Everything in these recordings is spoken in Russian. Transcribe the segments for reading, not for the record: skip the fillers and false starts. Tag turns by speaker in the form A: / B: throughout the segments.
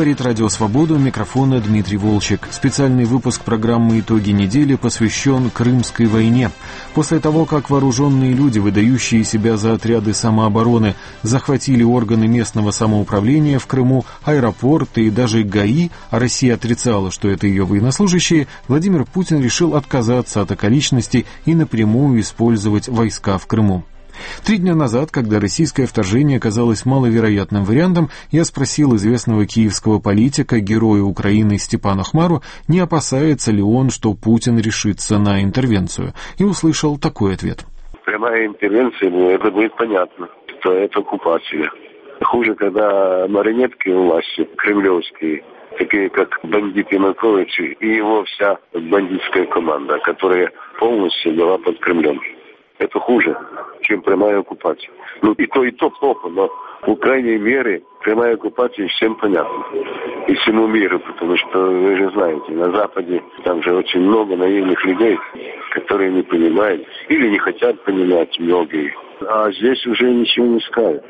A: Говорит Радио Свобода, у микрофона Дмитрий Волчек. Специальный выпуск программы «Итоги недели» посвящен Крымской войне. После того, как вооруженные люди, выдающие себя за отряды самообороны, захватили органы местного самоуправления в Крыму, аэропорты и даже ГАИ, а Россия отрицала, что это ее военнослужащие, Владимир Путин решил отказаться от околичностей и напрямую использовать войска в Крыму. 3 дня назад, когда российское вторжение казалось маловероятным вариантом, я спросил известного киевского политика, героя Украины Степана Хмару, не опасается ли он, что Путин решится на интервенцию, и услышал такой ответ.
B: Прямая интервенция, это будет понятно, что это оккупация. Хуже, когда марионетки у власти, кремлевские, такие как бандит Янукович и его вся бандитская команда, которая полностью была под Кремлем. Это хуже, чем прямая оккупация. И то плохо, но в крайней мере прямая оккупация всем понятна. И всему миру, потому что, вы же знаете, на Западе там же очень много наивных людей, которые не понимают или не хотят понимать многие. А здесь уже ничего не скажешь.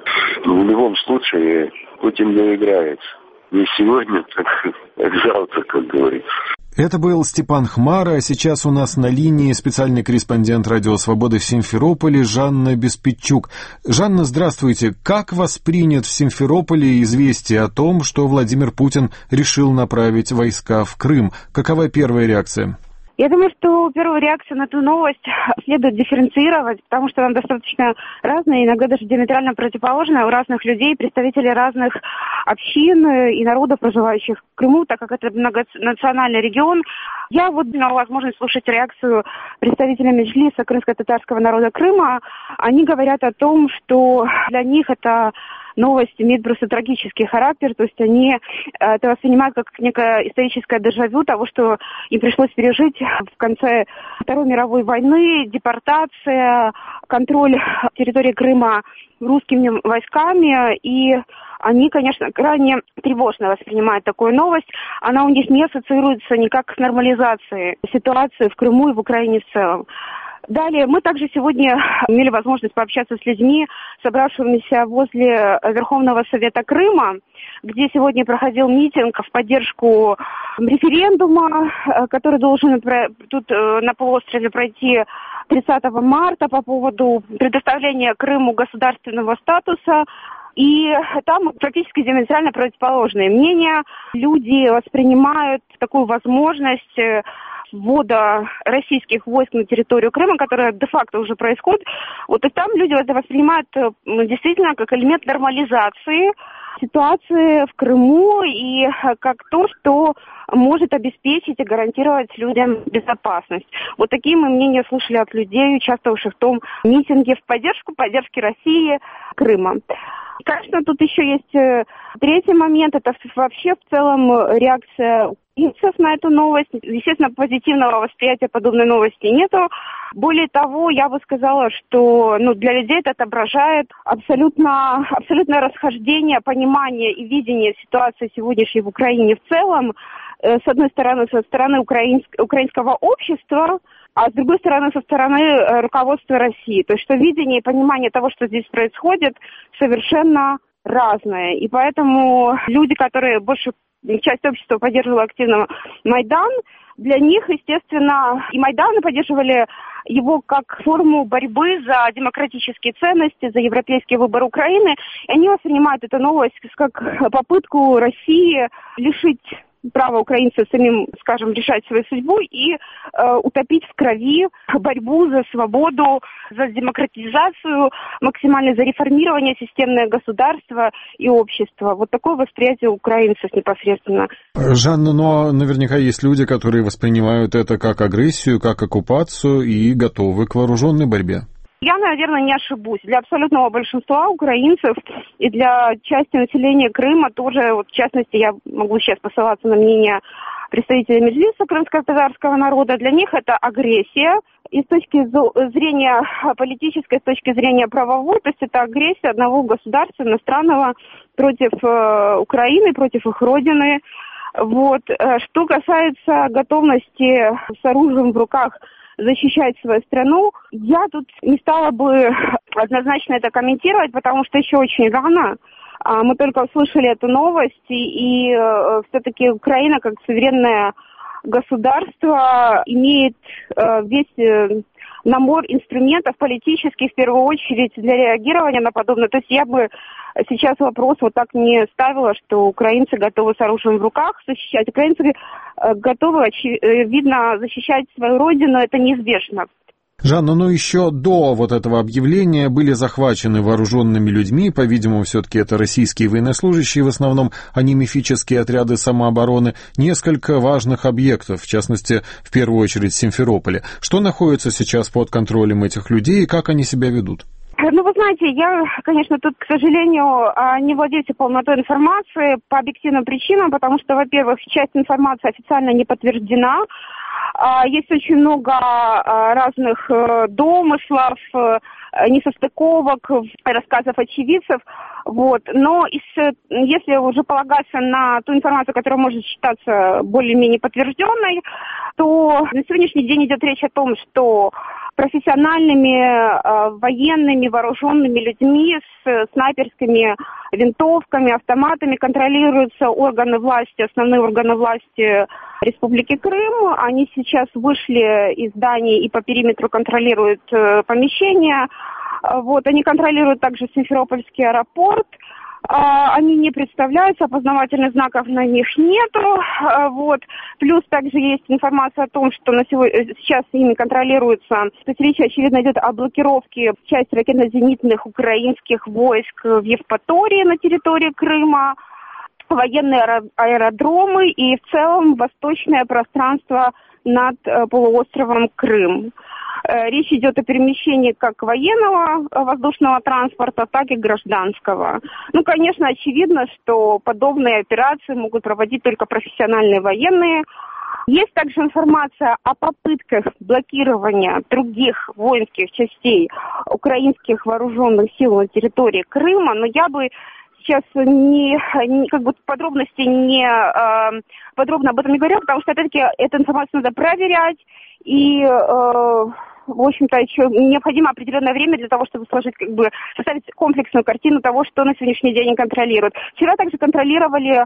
B: В любом случае Путин доиграет. Не сегодня, так завтра, как говорится.
A: Это был Степан Хмар, а сейчас у нас на линии специальный корреспондент Радио Свободы в Симферополе Жанна Беспечук. Жанна, здравствуйте. Как воспринят в Симферополе известие о том, что Владимир Путин решил направить войска в Крым? Какова первая реакция?
C: Я думаю, что первую реакцию на эту новость следует дифференцировать, потому что она достаточно разная, иногда даже диаметрально противоположная у разных людей, представителей разных общин и народов, проживающих в Крыму, так как это многонациональный регион. Я имела возможность слушать реакцию представителей Меджлиса крымско-татарского народа Крыма. Они говорят о том, что для них это новость имеет просто трагический характер, то есть они это воспринимают как некое историческое дежавю того, что им пришлось пережить в конце Второй мировой войны, депортация, контроль территории Крыма русскими войсками, и они, конечно, крайне тревожно воспринимают такую новость. Она у них не ассоциируется никак с нормализацией ситуации в Крыму и в Украине в целом. Далее, мы также сегодня имели возможность пообщаться с людьми, собравшимися возле Верховного Совета Крыма, где сегодня проходил митинг в поддержку референдума, который должен тут на полуострове пройти 30 марта по поводу предоставления Крыму государственного статуса. И там практически диаметрально противоположные мнения. Люди воспринимают такую возможность ввода российских войск на территорию Крыма, которая де-факто уже происходит. И там люди это воспринимают действительно как элемент нормализации ситуации в Крыму и как то, что может обеспечить и гарантировать людям безопасность. Такие мы мнения слышали от людей, участвовавших в том митинге в поддержке России Крыма. Конечно, тут еще есть третий момент, это вообще в целом реакция украинцев на эту новость. Естественно, позитивного восприятия подобной новости нету. Более того, я бы сказала, что для людей это отображает абсолютное расхождение, понимание и видение ситуации сегодняшней в Украине в целом. С одной стороны, со стороны украинского общества, а с другой стороны, со стороны руководства России. То есть, что видение и понимание того, что здесь происходит, совершенно разное. И поэтому люди, которые часть общества поддерживала активно Майдан, для них, естественно, и Майданы поддерживали его как форму борьбы за демократические ценности, за европейский выбор Украины. И они воспринимают эту новость как попытку России лишить право украинцев самим, решать свою судьбу и утопить в крови борьбу за свободу, за демократизацию, максимально за реформирование системного государства и общества. Такое восприятие украинцев непосредственно.
A: Жанна, но наверняка есть люди, которые воспринимают это как агрессию, как оккупацию и готовы к вооруженной борьбе.
C: Я, наверное, не ошибусь. Для абсолютного большинства украинцев и для части населения Крыма тоже, в частности, я могу сейчас посылаться на мнение представителей Меджлиса крымско-татарского народа, для них это агрессия. И с точки зрения политической, с точки зрения правовой, то есть это агрессия одного государства иностранного против Украины, против их родины. Что касается готовности с оружием в руках защищать свою страну, я тут не стала бы однозначно это комментировать, потому что еще очень рано Мы только услышали эту новость, и все-таки Украина, как суверенное государство, имеет весь набор инструментов политических, в первую очередь, для реагирования на подобное. То есть я бы сейчас вопрос вот так не ставила, что украинцы готовы с оружием в руках защищать. Украинцы готовы, очевидно, защищать свою родину, это неизбежно.
A: Жанна, ну еще до вот этого объявления были захвачены вооруженными людьми, по-видимому, все-таки это российские военнослужащие в основном, а не мифические отряды самообороны, несколько важных объектов, в частности, в первую очередь, в Симферополе. Что находится сейчас под контролем этих людей и как они себя ведут?
C: Ну, вы знаете, я, конечно, тут, к сожалению, не владею полнотой информации по объективным причинам, потому что, во-первых, часть информации официально не подтверждена. Есть очень много разных домыслов, несостыковок, рассказов очевидцев. Вот. Но если уже полагаться на ту информацию, которая может считаться более-менее подтвержденной, то на сегодняшний день идет речь о том, что профессиональными военными вооруженными людьми с снайперскими винтовками, автоматами контролируются органы власти, основные органы власти Республики Крым. Они сейчас вышли из зданий и по периметру контролируют помещения. Вот, они контролируют также Симферопольский аэропорт. Они не представляются, опознавательных знаков на них нету. Вот. Плюс также есть информация о том, что сейчас ими контролируется, то есть речь, очевидно, идет о блокировке части ракетно-зенитных украинских войск в Евпатории на территории Крыма, военные аэродромы и в целом восточное пространство над полуостровом Крым. Речь идет о перемещении как военного воздушного транспорта, так и гражданского. Ну, конечно, очевидно, что подобные операции могут проводить только профессиональные военные. Есть также информация о попытках блокирования других воинских частей украинских вооруженных сил на территории Крыма, но я бы сейчас подробно об этом не говорю, потому что, опять-таки, эту информацию надо проверять, и, в общем-то, еще необходимо определенное время для того, чтобы составить комплексную картину того, что на сегодняшний день контролируют. Вчера также контролировали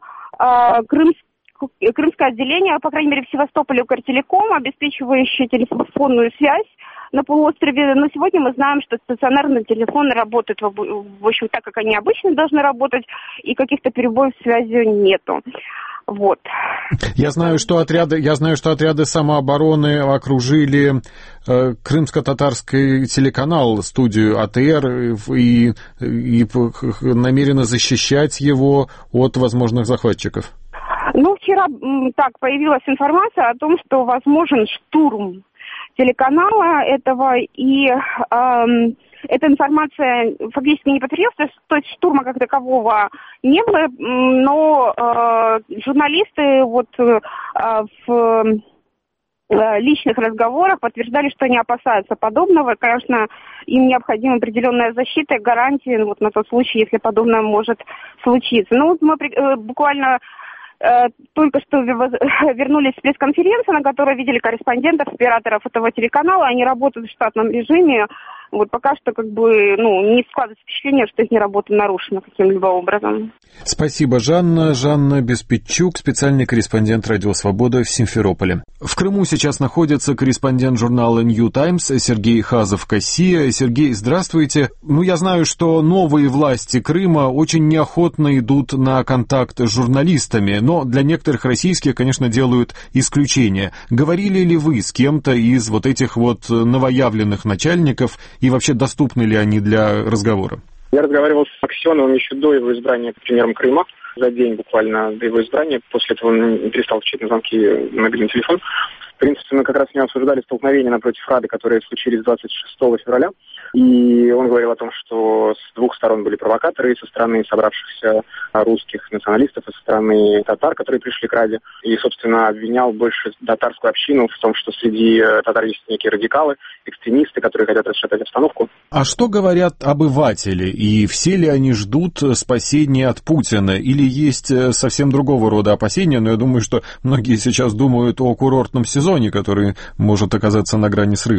C: крымское отделение, по крайней мере, в Севастополе, Укртелеком, обеспечивающее телефонную связь на полуострове. Но сегодня мы знаем, что стационарные телефоны работают, в общем, так, как они обычно должны работать, и каких-то перебоев в связи нету. Вот.
A: Я знаю, что отряды самообороны окружили крымско-татарский телеканал, студию АТР, и намерены защищать его от возможных захватчиков.
C: Ну, вчера появилась информация о том, что возможен штурм телеканала этого, и эта информация фактически не подтвердилась, то есть штурма как такового не было, но журналисты в личных разговорах подтверждали, что они опасаются подобного. Конечно, им необходима определенная защита, гарантии на тот случай, если подобное может случиться. Ну, мы буквально только что вернулись с пресс-конференции, на которой видели корреспондентов, операторов этого телеканала. Они работают в штатном режиме. Вот пока что не складывается впечатление, что их работа нарушена каким-либо образом.
A: Спасибо, Жанна. Жанна Беспечук, специальный корреспондент «Радио Свобода» в Симферополе. В Крыму сейчас находится корреспондент журнала New Times Сергей Хазов-Кассия. Сергей, здравствуйте. Я знаю, что новые власти Крыма очень неохотно идут на контакт с журналистами, но для некоторых российских, конечно, делают исключения. Говорили ли вы с кем-то из этих новоявленных начальников, и вообще доступны ли они для разговора?
D: Я разговаривал с Аксеновым еще до его избрания премьером Крыма, за день буквально до его избрания. После этого он перестал отвечать на звонки на мобильный телефон. В принципе, мы как раз с ним обсуждали столкновения напротив Рады, которые случились 26 февраля. И он говорил о том, что с двух сторон были провокаторы, со стороны собравшихся русских националистов, и со стороны татар, которые пришли к Раде. И, собственно, обвинял больше татарскую общину в том, что среди татар есть некие радикалы, экстремисты, которые хотят расшатать обстановку.
A: А что говорят обыватели? И все ли они ждут спасения от Путина? Или есть совсем другого рода опасения? Но я думаю, что многие сейчас думают о курортном сезоне, который может оказаться на грани срыва.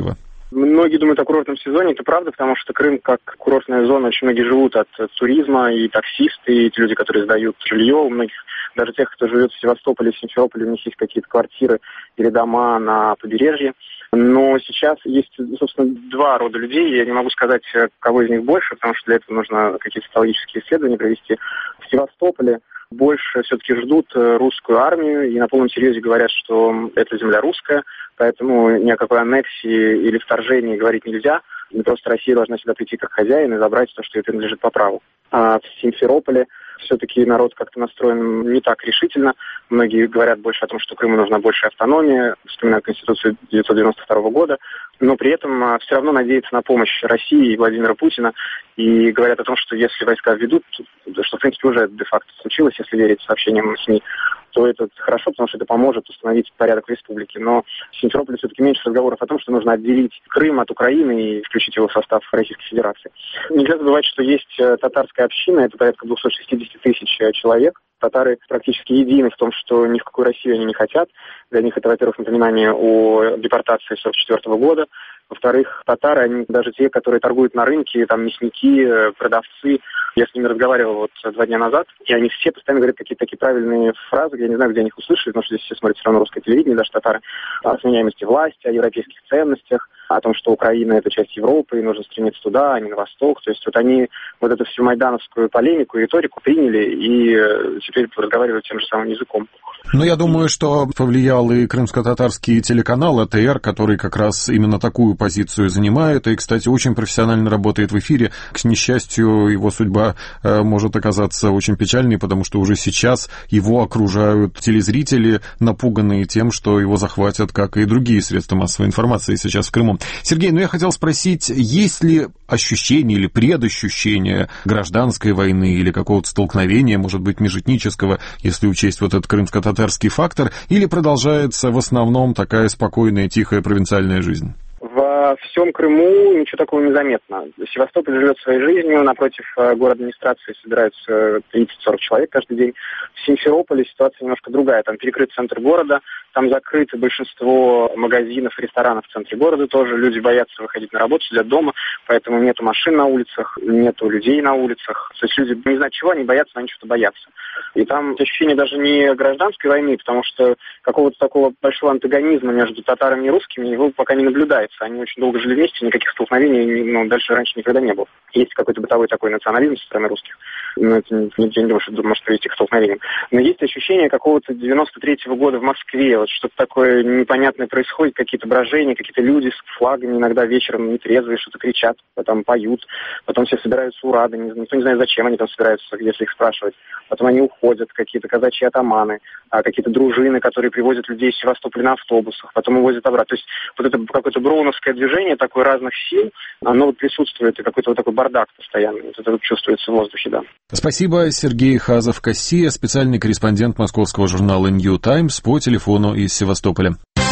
D: Многие думают о курортном сезоне, это правда, потому что Крым как курортная зона, очень многие живут от туризма, и таксисты, и те люди, которые сдают жилье, у многих, даже тех, кто живет в Севастополе, в Симферополе, у них есть какие-то квартиры или дома на побережье. Но сейчас есть, собственно, два рода людей, я не могу сказать, кого из них больше, потому что для этого нужно какие-то социологические исследования провести. В Севастополе больше все-таки ждут русскую армию и на полном серьезе говорят, что эта земля русская, поэтому ни о какой аннексии или вторжении говорить нельзя. Просто Россия должна сюда прийти как хозяин и забрать то, что ей принадлежит по праву. А в Симферополе все-таки народ как-то настроен не так решительно. Многие говорят больше о том, что Крыму нужна большая автономия, вспоминают Конституцию 1992 года, но при этом все равно надеются на помощь России и Владимира Путина и говорят о том, что если войска введут, что в принципе уже де-факто случилось, если верить сообщениям СМИ, то это хорошо, потому что это поможет установить порядок в республике. Но в Симферополе все-таки меньше разговоров о том, что нужно отделить Крым от Украины и включить его в состав Российской Федерации. Нельзя забывать, что есть татарская община, это порядка 260 тысяч человек. Татары практически едины в том, что ни в какую Россию они не хотят. Для них это, во-первых, напоминание о депортации 1944 года. Во-вторых, татары, они даже те, которые торгуют на рынке, там мясники, продавцы. Я с ними разговаривал вот 2 дня назад, и они все постоянно говорят какие-то такие правильные фразы, я не знаю, где они их услышали, потому что здесь все смотрят все равно русское телевидение, даже татары, о сменяемости власти, о европейских ценностях, о том, что Украина – это часть Европы, и нужно стремиться туда, а не на восток. То есть вот они вот эту всю майдановскую полемику и риторику приняли и теперь разговаривают тем же самым языком.
A: Ну, я думаю, что повлиял и крымско-татарский телеканал АТР, который как раз именно такую позицию занимает, и, кстати, очень профессионально работает в эфире. К несчастью, его судьба может оказаться очень печальной, потому что уже сейчас его окружают телезрители, напуганные тем, что его захватят, как и другие средства массовой информации сейчас в Крыму. Сергей, я хотел спросить, есть ли ощущение или предощущение гражданской войны или какого-то столкновения, может быть, межэтнического, если учесть вот этот крымско-татарский фактор, или продолжается в основном такая спокойная, тихая провинциальная жизнь?
D: Во всем Крыму ничего такого не заметно. Севастополь живет своей жизнью, напротив город администрации собираются 30-40 человек каждый день. В Симферополе ситуация немножко другая. Там перекрыт центр города, там закрыто большинство магазинов, ресторанов в центре города тоже. Люди боятся выходить на работу, сидят дома, поэтому нету машин на улицах, нету людей на улицах. То есть люди не знают чего, они боятся, но они что-то боятся. И там ощущение даже не гражданской войны, потому что какого-то такого большого антагонизма между татарами и русскими его пока не наблюдается. Они очень долго жили вместе, никаких столкновений дальше раньше никогда не было. Есть какой-то бытовой такой национализм со стороны русских, но это я не думаю, что может привести к столкновениям. Но есть ощущение какого-то 93-го года в Москве, вот что-то такое непонятное происходит, какие-то брожения, какие-то люди с флагами иногда вечером нетрезвые что-то кричат, потом поют, потом все собираются у Рады, никто не знает, зачем они там собираются, если их спрашивать. Потом они уходят, какие-то казачьи атаманы, какие-то дружины, которые привозят людей из Севастополя на автобусах, потом увозят обратно. То есть вот это какое-то броуновское движение такое разных сил, оно вот присутствует, и какой-то вот такой бардак постоянный. Вот это вот чувствуется в воздухе, да.
A: Спасибо. Сергей Хазов-Кассия, специальный корреспондент московского журнала New Times по телефону из Севастополя.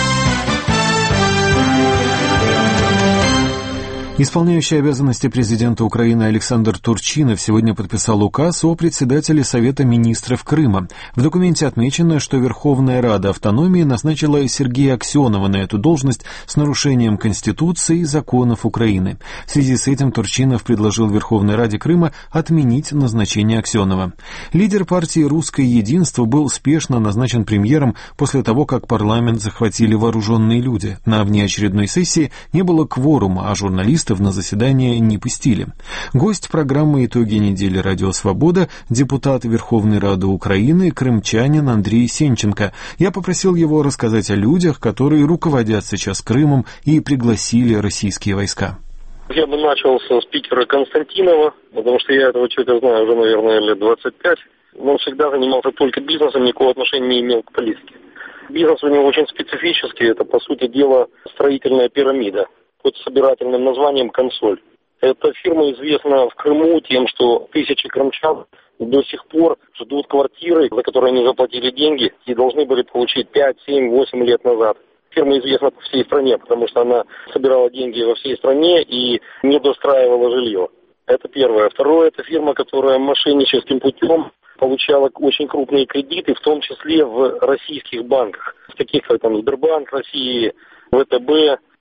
A: Исполняющий обязанности президента Украины Александр Турчинов сегодня подписал указ о председателе Совета министров Крыма. В документе отмечено, что Верховная Рада автономии назначила Сергея Аксенова на эту должность с нарушением Конституции и законов Украины. В связи с этим Турчинов предложил Верховной Раде Крыма отменить назначение Аксенова. Лидер партии «Русское единство» был спешно назначен премьером после того, как парламент захватили вооруженные люди. На внеочередной сессии не было кворума, а журналисты на заседание не пустили. Гость программы «Итоги недели» «Радио Свобода» депутат Верховной Рады Украины, крымчанин Андрей Сенченко. Я попросил его рассказать о людях, которые руководят сейчас Крымом и пригласили российские войска.
E: Я бы начал со спикера Константинова, потому что я этого человека знаю уже, наверное, лет 25. Он всегда занимался только бизнесом, никакого отношения не имел к политике. Бизнес у него очень специфический, это, по сути дела, строительная пирамида под собирательным названием «Консоль». Эта фирма известна в Крыму тем, что тысячи крымчан до сих пор ждут квартиры, за которые они заплатили деньги и должны были получить 5, 7, 8 лет назад. Фирма известна по всей стране, потому что она собирала деньги во всей стране и не достраивала жилье. Это первое. Второе, это фирма, которая мошенническим путем получала очень крупные кредиты, в том числе в российских банках, таких как Сбербанк России, ВТБ.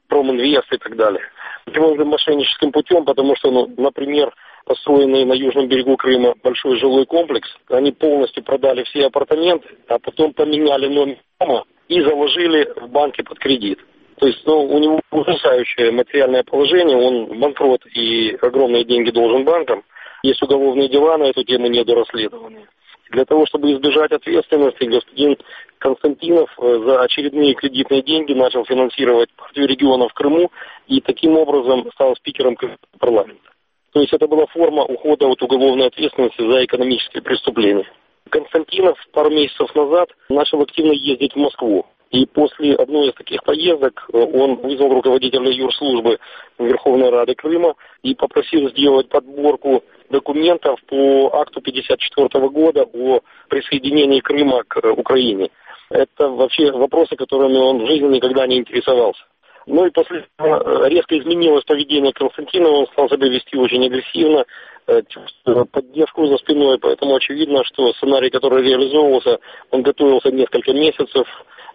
E: Проминвест и так далее. Почему же мошенническим путем? Потому что, например, построенный на южном берегу Крыма большой жилой комплекс, они полностью продали все апартаменты, а потом поменяли номер дома и заложили в банке под кредит. То есть, у него ужасающее материальное положение, он банкрот и огромные деньги должен банкам. Есть уголовные дела на эту тему недорасследованные. Для того, чтобы избежать ответственности, господин Константинов за очередные кредитные деньги начал финансировать партию регионов в Крыму и таким образом стал спикером парламента. То есть это была форма ухода от уголовной ответственности за экономические преступления. Константинов пару месяцев назад начал активно ездить в Москву. И после одной из таких поездок он вызвал руководителя юрслужбы Верховной Рады Крыма и попросил сделать подборку документов по акту 1954 года о присоединении Крыма к Украине. Это вообще вопросы, которыми он в жизни никогда не интересовался. И после этого резко изменилось поведение Константинова, он стал себя вести очень агрессивно, чувствуя поддержку за спиной, поэтому очевидно, что сценарий, который реализовывался, он готовился несколько месяцев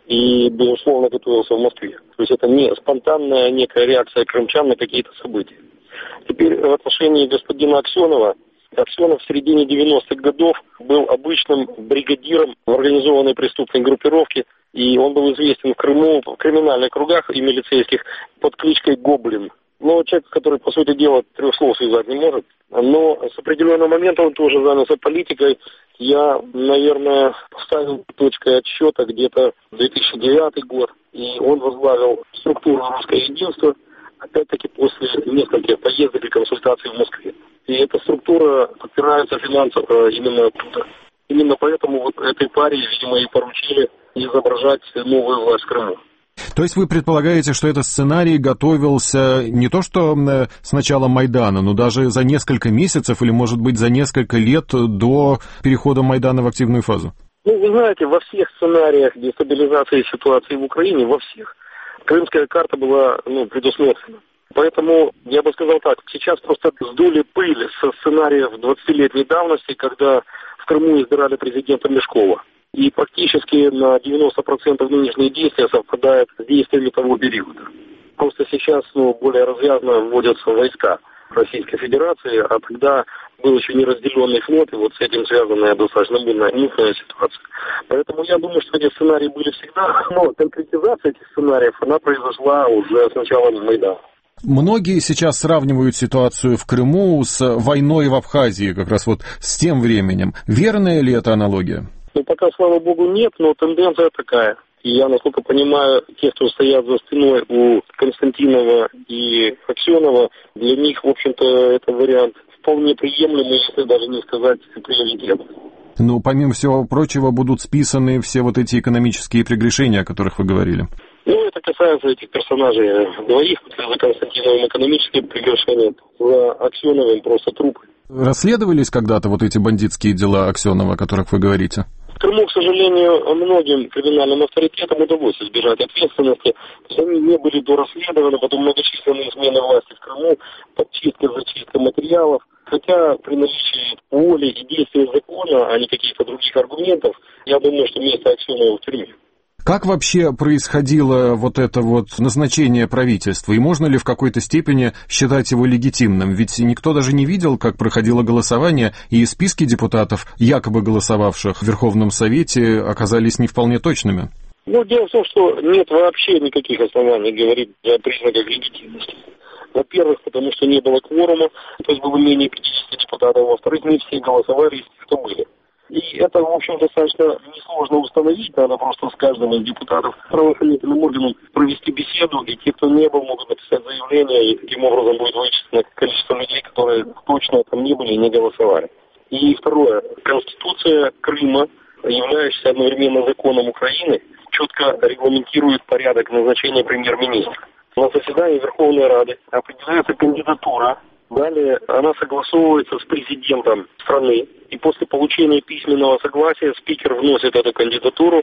E: и, безусловно, готовился в Москве. То есть это не спонтанная некая реакция крымчан на какие-то события. Теперь в отношении господина Аксенова. Аксенов в середине 90-х годов был обычным бригадиром в организованной преступной группировке, и он был известен в Крыму в криминальных кругах и милицейских под кличкой Гоблин. Человек, который, по сути дела, 3 слов связать не может. Но с определенного момента он тоже занялся политикой. Я, наверное, поставил точкой отсчета где-то 2009 год, и он возглавил структуру «Русское единство», опять-таки после нескольких поездок и консультаций в Москве. И эта структура подпирается финансово именно оттуда. Именно поэтому этой паре, видимо, и поручили изображать новую власть в Крыму.
A: То есть вы предполагаете, что этот сценарий готовился не то что с начала Майдана, но даже за несколько месяцев или, может быть, за несколько лет до перехода Майдана в активную фазу?
E: Вы знаете, во всех сценариях дестабилизации ситуации в Украине, во всех, крымская карта была предусмотрена. Поэтому, я бы сказал так, сейчас просто сдули пыль со сценариев 20-летней давности, когда в Крыму избирали президента Мешкова. И практически на 90% нынешние действия совпадают с действиями того периода. Просто сейчас более развязно вводятся войска Российской Федерации, а тогда был еще неразделенный флот, и с этим связанная достаточно мутная ситуация. Поэтому я думаю, что эти сценарии были всегда, но конкретизация этих сценариев, она произошла уже с начала Майдана.
A: Многие сейчас сравнивают ситуацию в Крыму с войной в Абхазии, как раз с тем временем. Верная ли эта аналогия?
E: Пока, слава богу, нет, но тенденция такая. И я, насколько понимаю, те, кто стоят за спиной у Константинова и Аксенова, для них, в общем-то, это вариант вполне приемлемый, если даже не сказать приоритетный.
A: Помимо всего прочего, будут списаны все эти экономические прегрешения, о которых вы говорили.
E: Это касается этих персонажей двоих. За Константиновым экономические прегрешения, за Аксеновым просто трупы.
A: Расследовались когда-то эти бандитские дела Аксенова, о которых вы говорите?
E: В Крыму, к сожалению, многим криминальным авторитетам удалось избежать ответственности. Они не были дорасследованы, потом многочисленные смены власти в Крыму, подчистка, зачистка материалов. Хотя при наличии воли и действия закона, а не каких-то других аргументов, я думаю, что место Аксенова в тюрьме.
A: Как вообще происходило это назначение правительства? И можно ли в какой-то степени считать его легитимным? Ведь никто даже не видел, как проходило голосование, и списки депутатов, якобы голосовавших в Верховном Совете, оказались не вполне точными.
E: Дело в том, что нет вообще никаких оснований говорить о признаках легитимности. Во-первых, потому что не было кворума, то есть было менее 50 депутатов. Во-вторых, не все голосовали из тех, кто были. И это, в общем, достаточно несложно установить, надо просто с каждым из депутатов правоохранительным органам провести беседу, и те, кто не был, могут написать заявление, и таким образом будет вычислено количество людей, которые точно там не были и не голосовали. И второе, Конституция Крыма, являющаяся одновременно законом Украины, четко регламентирует порядок назначения премьер-министра. На заседании Верховной Рады определяется кандидатура. Далее она согласовывается с президентом страны, и после получения письменного согласия спикер вносит эту кандидатуру,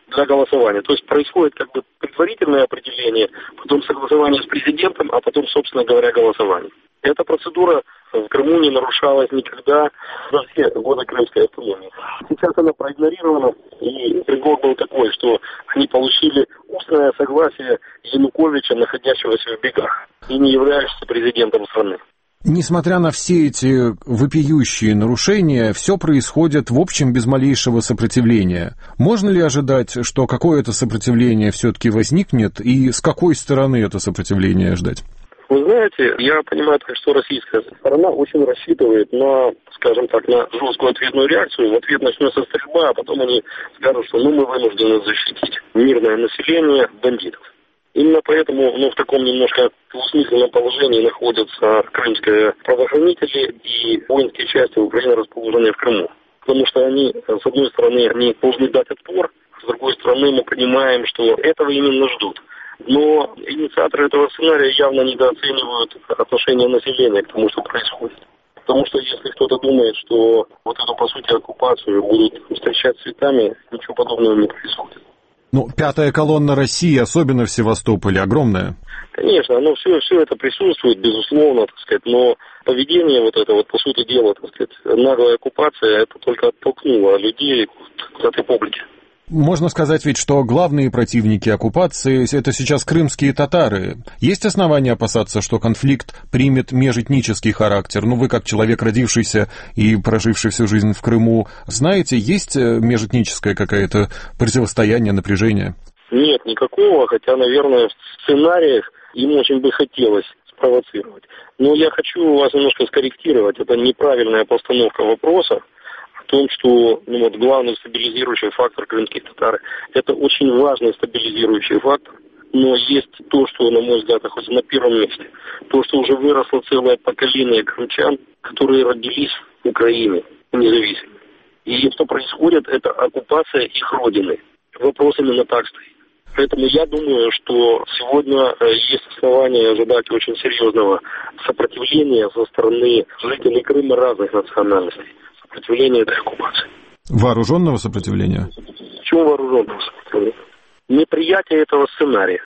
E: для голосования. То есть происходит как бы предварительное определение, потом согласование с президентом, а потом, собственно говоря, голосование. Эта процедура в Крыму не нарушалась никогда за все годы крымской автономии. Сейчас она проигнорирована, и предлог был такой, что они получили устное согласие Януковича, находящегося в бегах, и не являющегося президентом страны.
A: Несмотря на все эти вопиющие нарушения, все происходит в общем без малейшего сопротивления. Можно ли ожидать, что какое-то сопротивление все-таки возникнет, и с какой стороны это сопротивление ждать?
E: Вы знаете, я понимаю, что российская сторона очень рассчитывает на, скажем так, на жесткую ответную реакцию. В ответ начнется стрельба, а потом они скажут, что мы вынуждены защитить мирное население бандитов. Именно поэтому в таком немножко двусмысленном положении находятся крымские правоохранители и воинские части Украины, расположенные в Крыму. Потому что они, с одной стороны, они должны дать отпор, с другой стороны, мы понимаем, что этого именно ждут. Но инициаторы этого сценария явно недооценивают отношение населения к тому, что происходит. Потому что если кто-то думает, что вот эту, по сути, оккупацию будут встречать цветами, ничего подобного не происходит.
A: Пятая колонна России, особенно в Севастополе, огромная.
E: Конечно, все это присутствует, безусловно, так сказать, но поведение вот это, по сути дела, так сказать, наглая оккупация, это только оттолкнуло людей к этой публике.
A: Можно сказать ведь, что главные противники оккупации – это сейчас крымские татары. Есть основания опасаться, что конфликт примет межэтнический характер? Вы, как человек, родившийся и проживший всю жизнь в Крыму, знаете, есть межэтническое какое-то противостояние, напряжение?
E: Нет, никакого, хотя, наверное, в сценариях им очень бы хотелось спровоцировать. Но я хочу вас немножко скорректировать. Это неправильная постановка вопроса. В том, что главный стабилизирующий фактор крымских татар – это очень важный стабилизирующий фактор, но есть то, что, на мой взгляд, находится на первом месте. То, что уже выросло целое поколение крымчан, которые родились в Украине независимо. И что происходит, это оккупация их родины. Вопрос именно так стоит. Поэтому я думаю, что сегодня есть основания ожидать очень серьезного сопротивления со стороны жителей Крыма разных национальностей. Сопротивления этой оккупации.
A: Вооруженного сопротивления?
E: Почему вооруженного сопротивления? Неприятие этого сценария.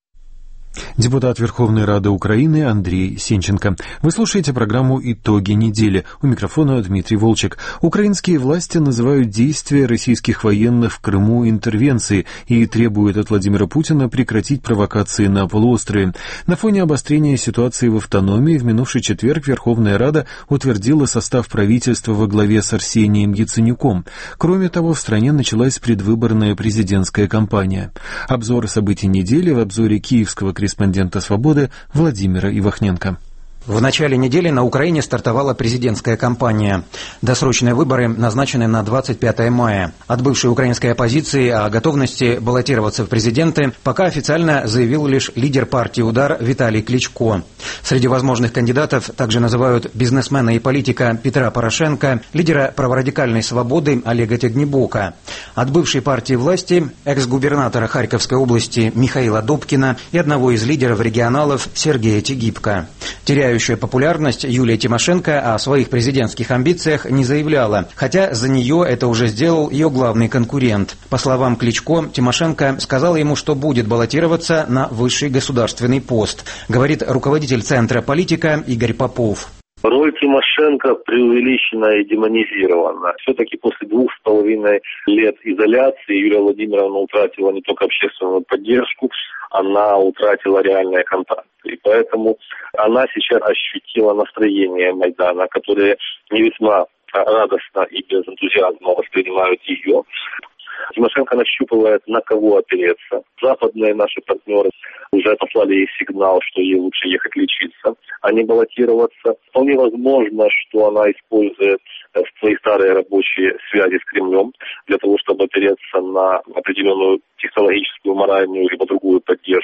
A: Депутат Верховной Рады Украины Андрей Сенченко. Вы слушаете программу «Итоги недели». У микрофона Дмитрий Волчек. Украинские власти называют действия российских военных в Крыму интервенцией и требуют от Владимира Путина прекратить провокации на полуострове. На фоне обострения ситуации в автономии в минувший четверг Верховная Рада утвердила состав правительства во главе с Арсением Яценюком. Кроме того, в стране началась предвыборная президентская кампания. Обзор событий недели в обзоре киевского корреспондента «Свободы» Владимира Ивахненко.
F: В начале недели на Украине стартовала президентская кампания. Досрочные выборы назначены на 25 мая. От бывшей украинской оппозиции о готовности баллотироваться в президенты пока официально заявил лишь лидер партии «Удар» Виталий Кличко. Среди возможных кандидатов также называют бизнесмена и политика Петра Порошенко, лидера праворадикальной «Свободы» Олега Тягнебока. От бывшей партии власти экс-губернатора Харьковской области Михаила Добкина и одного из лидеров регионалов Сергея Тегибко. Теряющая популярность Юлия Тимошенко о своих президентских амбициях не заявляла, хотя за нее это уже сделал ее главный конкурент. По словам Кличко, Тимошенко сказала ему, что будет баллотироваться на высший государственный пост, говорит руководитель Центра политика Игорь Попов.
B: Роль Тимошенко преувеличена и демонизирована. Все-таки после 2,5 лет изоляции Юлия Владимировна утратила не только общественную поддержку, она утратила реальные контакты. И поэтому она сейчас ощутила настроение Майдана, которые не весьма радостно и без энтузиазма воспринимают ее. Тимошенко нащупывает, на кого опереться. Западные наши партнеры уже послали ей сигнал, что ей лучше ехать лечиться, а не баллотироваться. Вполне возможно, что она использует свои старые рабочие связи с Кремлем для того, чтобы опереться на определенную технологическую, моральную либо другую поддержку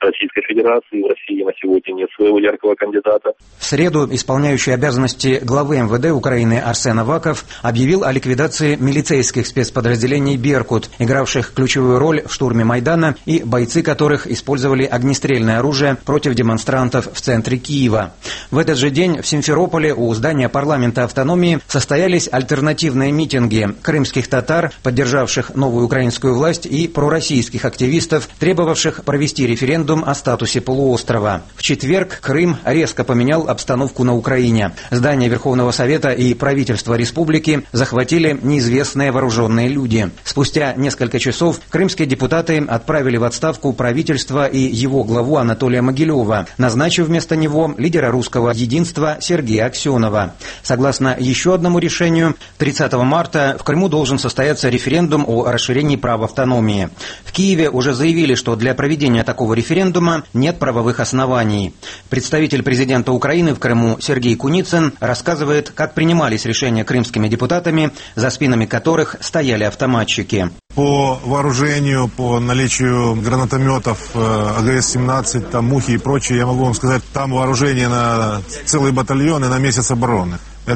E: Российской Федерации. В России на сегодня нет своего яркого кандидата.
F: В среду исполняющий обязанности главы МВД Украины Арсен Аваков объявил о ликвидации милицейских спецподразделений «Беркут», игравших ключевую роль в штурме Майдана и бойцы которых использовали огнестрельное оружие против демонстрантов в центре Киева. В этот же день в Симферополе у здания парламента автономии состоялись альтернативные митинги крымских татар, поддержавших новую украинскую власть, и пророссийских активистов, требовавших провести референдум о статусе полуострова. В четверг Крым резко поменял обстановку на Украине. Здание Верховного Совета и правительство республики захватили неизвестные вооруженные люди. Спустя несколько часов крымские депутаты отправили в отставку правительство и его главу Анатолия Могилева, назначив вместо него лидера русского единства Сергея Аксенова. Согласно еще одному решению, 30 марта в Крыму должен состояться референдум о расширении прав автономии. В Киеве уже заявили, что для проведения такого референдума нет правовых оснований. Представитель президента Украины в Крыму Сергей Куницын рассказывает, как принимались решения крымскими депутатами, за спинами которых стояли автоматчики.
G: По вооружению, по наличию гранатометов, АГС-17, там «Мухи» и прочее, я могу вам сказать, там вооружение на целый батальон и на месяц обороны.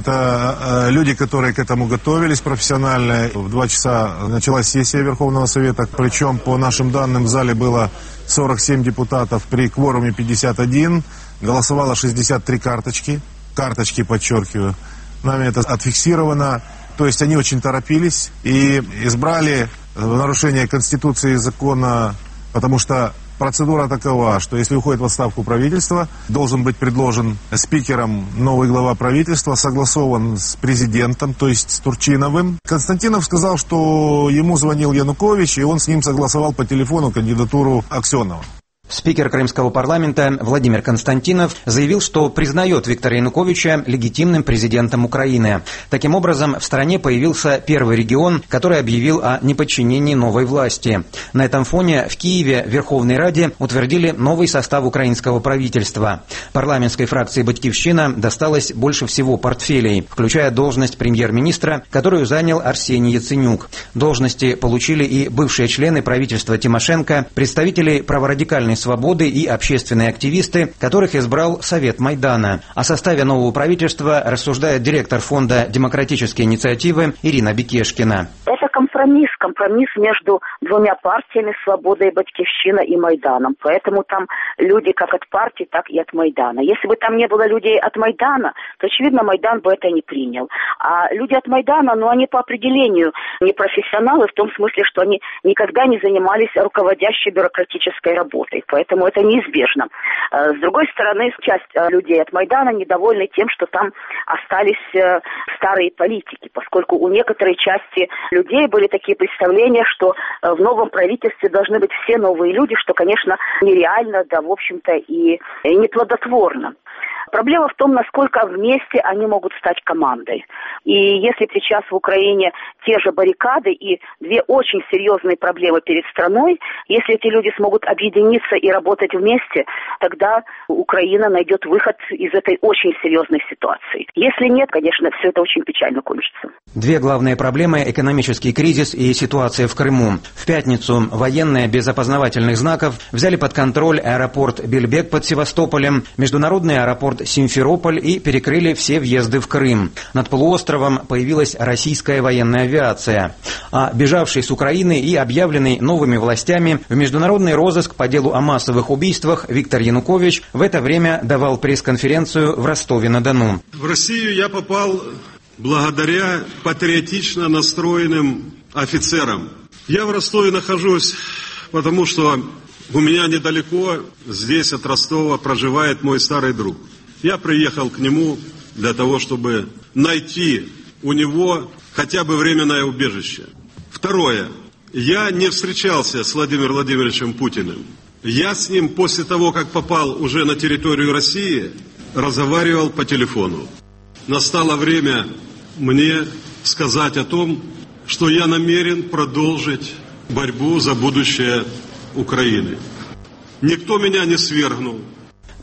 G: Это люди, которые к этому готовились профессионально. В 2 часа началась сессия Верховного Совета, причем, по нашим данным, в зале было 47 депутатов, при кворуме 51, голосовало 63 карточки, подчеркиваю. Нами это отфиксировано. То есть они очень торопились и избрали в нарушение Конституции и закона, потому что процедура такова, что если уходит в отставку правительство, должен быть предложен спикером новый глава правительства, согласован с президентом, то есть с Турчиновым. Константинов сказал, что ему звонил Янукович, и он с ним согласовал по телефону кандидатуру Аксенова.
F: Спикер Крымского парламента Владимир Константинов заявил, что признает Виктора Януковича легитимным президентом Украины. Таким образом, в стране появился первый регион, который объявил о неподчинении новой власти. На этом фоне в Киеве в Верховной Раде утвердили новый состав украинского правительства. Парламентской фракции «Батькивщина» досталось больше всего портфелей, включая должность премьер-министра, которую занял Арсений Яценюк. Должности получили и бывшие члены правительства Тимошенко, представители праворадикальной свободы и общественные активисты, которых избрал Совет Майдана. О составе нового правительства рассуждает директор фонда «Демократические инициативы» Ирина Бекешкина.
H: Это компромисс между двумя партиями, Свобода и Батькивщина, и Майданом. Поэтому там люди как от партии, так и от Майдана. Если бы там не было людей от Майдана, то, очевидно, Майдан бы это не принял. А люди от Майдана, они по определению не профессионалы, в том смысле, что они никогда не занимались руководящей бюрократической работой. Поэтому это неизбежно. С другой стороны, часть людей от Майдана недовольны тем, что там остались старые политики, поскольку у некоторой части людей были такие представления, что в новом правительстве должны быть все новые люди, что, конечно, нереально, да, в общем-то, и неплодотворно. Проблема в том, насколько вместе они могут стать командой. И если сейчас в Украине те же баррикады и две очень серьезные проблемы перед страной, если эти люди смогут объединиться и работать вместе, тогда Украина найдет выход из этой очень серьезной ситуации. Если нет, конечно, все это очень печально кончится.
F: Две главные проблемы – экономический кризис и ситуация в Крыму. В пятницу военные без опознавательных знаков взяли под контроль аэропорт Бельбек под Севастополем, международный аэропорт Симферополь и перекрыли все въезды в Крым. Над полуостровом появилась российская военная авиация. А бежавший с Украины и объявленный новыми властями в международный розыск по делу о массовых убийствах Виктор Янукович в это время давал пресс-конференцию в Ростове-на-Дону.
I: В Россию я попал благодаря патриотично настроенным офицерам. Я в Ростове нахожусь, потому что у меня недалеко, здесь от Ростова, проживает мой старый друг. Я приехал к нему для того, чтобы найти у него хотя бы временное убежище. Второе. Я не встречался с Владимиром Владимировичем Путиным. Я с ним после того, как попал уже на территорию России, разговаривал по телефону. Настало время мне сказать о том, что я намерен продолжить борьбу за будущее Украины. Никто меня не свергнул.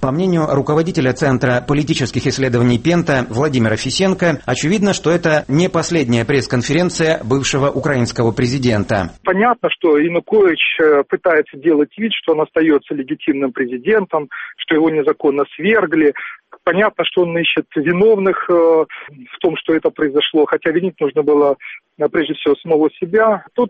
F: По мнению руководителя Центра политических исследований Пента Владимира Фисенко, очевидно, что это не последняя пресс-конференция бывшего украинского президента.
J: Понятно, что Янукович пытается делать вид, что он остается легитимным президентом, что его незаконно свергли. Понятно, что он ищет виновных в том, что это произошло, хотя винить нужно было прежде всего самого себя. Тут,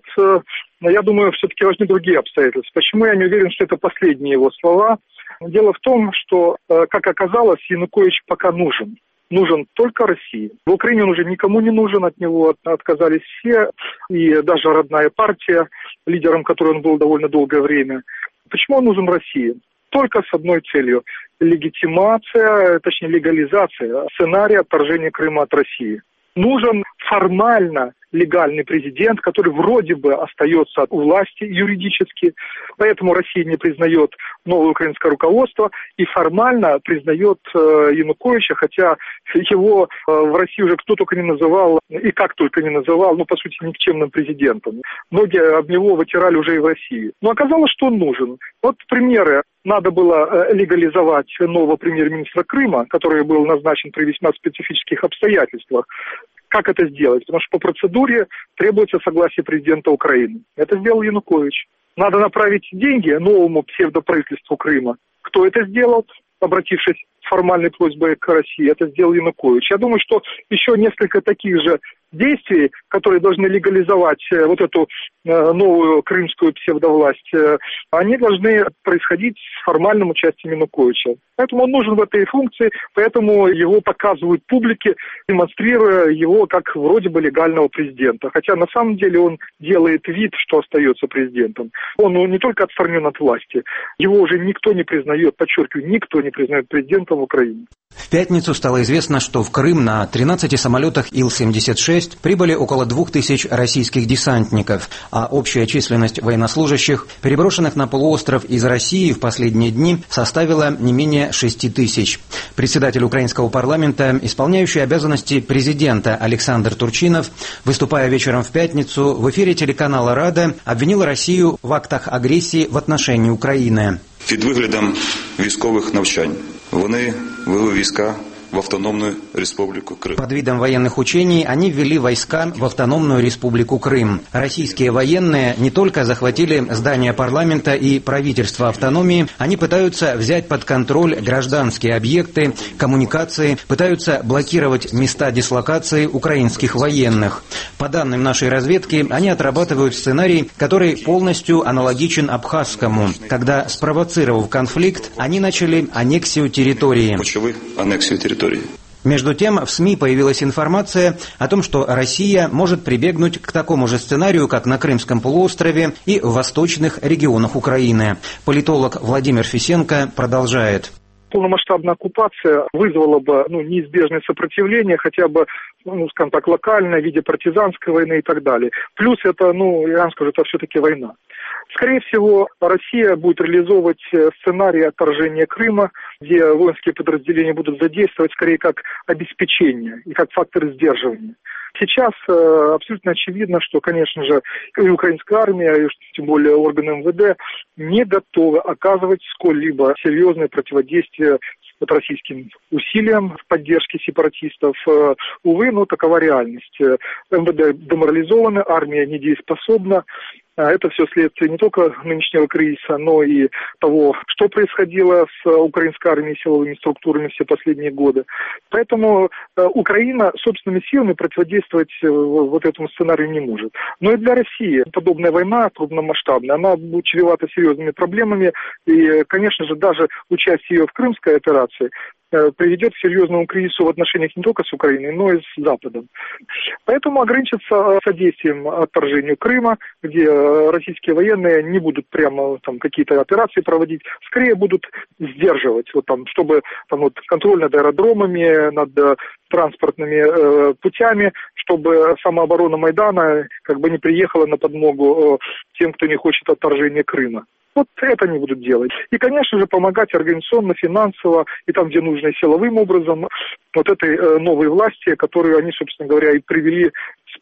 J: я думаю, все-таки важны другие обстоятельства. Почему я не уверен, что это последние его слова? Дело в том, что, как оказалось, Янукович пока нужен. Нужен только России. В Украине он уже никому не нужен, от него отказались все, и даже родная партия, лидером которой он был довольно долгое время. Почему он нужен России? Только с одной целью – легитимация, точнее легализация сценария отторжения Крыма от России. Нужен формально легальный президент, который вроде бы остается у власти юридически, поэтому Россия не признает новое украинское руководство и формально признает Януковича, хотя его в России уже кто только не называл и как только не называл, по сути, никчемным президентом. Многие об него вытирали уже и в России. Но оказалось, что он нужен. Вот примеры. Надо было легализовать нового премьер-министра Крыма, который был назначен при весьма специфических обстоятельствах. Как это сделать? Потому что по процедуре требуется согласие президента Украины. Это сделал Янукович. Надо направить деньги новому псевдоправительству Крыма. Кто это сделал, обратившись с формальной просьбой к России? Это сделал Янукович. Я думаю, что еще несколько таких же действий, которые должны легализовать вот эту новую крымскую псевдовласть, они должны происходить с формальным участием Януковича. Поэтому он нужен в этой функции, поэтому его показывают публике, демонстрируя его как вроде бы легального президента. Хотя на самом деле он делает вид, что остается президентом. Он не только отстранен от власти, его уже никто не признает, подчеркиваю, никто не признает президентом в Украине.
F: В пятницу стало известно, что в Крым на 13 самолетах Ил-76 прибыли около 2000 российских десантников, а общая численность военнослужащих, переброшенных на полуостров из России в последние дни, составила не менее 6000. Председатель украинского парламента, исполняющий обязанности президента Александр Турчинов, выступая вечером в пятницу в эфире телеканала «Рада», обвинил Россию в актах агрессии в отношении України.
K: Під виглядом військових навчань вони ввели війська в Автономную Республику Крым.
F: Под видом военных учений они ввели войска в Автономную Республику Крым. Российские военные не только захватили здание парламента и правительства автономии, они пытаются взять под контроль гражданские объекты, коммуникации, пытаются блокировать места дислокации украинских военных. По данным нашей разведки, они отрабатывают сценарий, который полностью аналогичен абхазскому, когда, спровоцировав конфликт, они начали аннексию территории.
K: Почали аннексию территории.
F: Между тем, в СМИ появилась информация о том, что Россия может прибегнуть к такому же сценарию, как на Крымском полуострове и в восточных регионах Украины. Политолог Владимир Фисенко продолжает.
J: Полномасштабная оккупация вызвала бы неизбежное сопротивление, хотя бы, скажем так, локальное, в виде партизанской войны и так далее. Плюс это, я вам скажу, это все-таки война. Скорее всего, Россия будет реализовывать сценарий отторжения Крыма, где воинские подразделения будут задействовать скорее как обеспечение и как фактор сдерживания. Сейчас абсолютно очевидно, что, конечно же, и украинская армия, и тем более органы МВД не готовы оказывать сколь-либо серьезное противодействие российским усилиям в поддержке сепаратистов. Увы, такова реальность. МВД деморализованы, армия недееспособна. Это все следствие не только нынешнего кризиса, но и того, что происходило с украинской армией и силовыми структурами все последние годы. Поэтому Украина собственными силами противодействовать вот этому сценарию не может. Но и для России подобная война крупномасштабная, она будет чревата серьезными проблемами. И, конечно же, даже участие ее в крымской операции приведет к серьезному кризису в отношениях не только с Украиной, но и с Западом. Поэтому ограничиться содействием отторжению Крыма, где российские военные не будут прямо какие-то операции проводить, скорее будут сдерживать, чтобы контроль над аэродромами, над транспортными путями, чтобы самооборона Майдана не приехала на подмогу тем, кто не хочет отторжения Крыма. Вот это они будут делать. И, конечно же, помогать организационно, финансово и там, где нужно, и силовым образом этой новой власти, которую они, собственно говоря, и привели с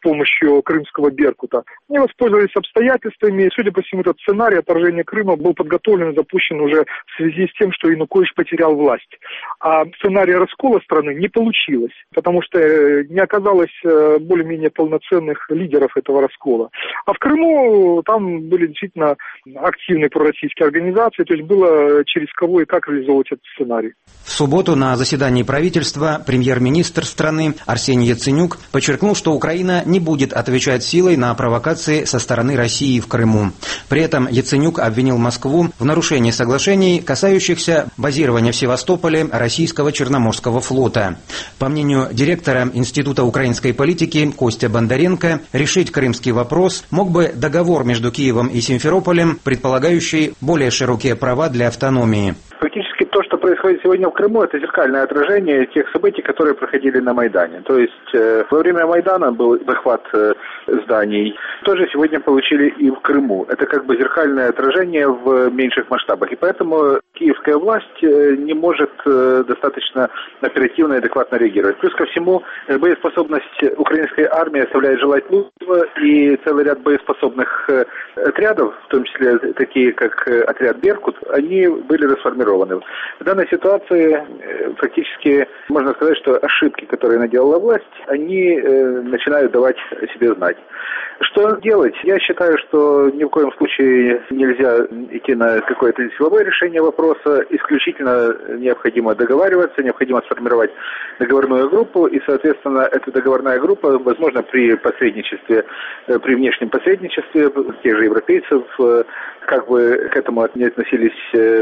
J: помощью крымского «Беркута». Они воспользовались обстоятельствами, и, судя по всему, этот сценарий отторжения Крыма был подготовлен и запущен уже в связи с тем, что Янукович потерял власть. А сценария раскола страны не получилось, потому что не оказалось более-менее полноценных лидеров этого раскола. А в Крыму там были действительно активные пророссийские организации, то есть было через кого и как реализовывать этот сценарий.
F: В субботу на заседании правительства премьер-министр страны Арсений Яценюк подчеркнул, что Украина не будет отвечать силой на провокации со стороны России в Крыму. При этом Яценюк обвинил Москву в нарушении соглашений, касающихся базирования в Севастополе российского Черноморского флота. По мнению директора Института украинской политики Костя Бондаренко, решить крымский вопрос мог бы договор между Киевом и Симферополем, предполагающий более широкие права для автономии.
L: Фактически то, что происходит сегодня в Крыму, это зеркальное отражение тех событий, которые проходили на Майдане. То есть во время Майдана был захват зданий, тоже сегодня получили и в Крыму. Это как бы зеркальное отражение в меньших масштабах. И поэтому киевская власть не может достаточно оперативно и адекватно реагировать. Плюс ко всему, боеспособность украинской армии оставляет желать лучшего, и целый ряд боеспособных отрядов, в том числе такие как отряд «Беркут», они были расформированы. В данной ситуации фактически можно сказать, что ошибки, которые наделала власть, они начинают давать о себе знать. Что делать? Я считаю, что ни в коем случае нельзя идти на какое-то силовое решение вопроса. Исключительно необходимо договариваться, необходимо сформировать договорную группу, и, соответственно, эта договорная группа, возможно, при посредничестве, при внешнем посредничестве тех же европейцев, как бы к этому не относились